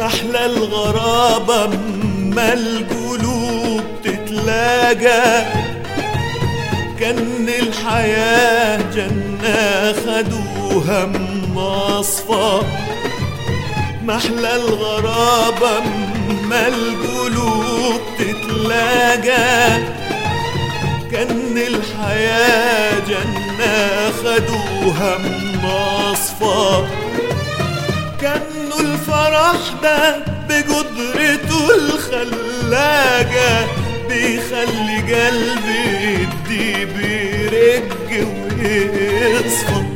أحلى الغرابة أما القلوب تتلاقى، كأن الحياة جنة خدوها مصفى. محلى الغرابة أما القلوب تتلاقى، كأن الحياة جنة خدوها مصفى. كأنه الفرح ده بقدرته الخلاقة بيخلي قلبي يدي بيرق ويصفى.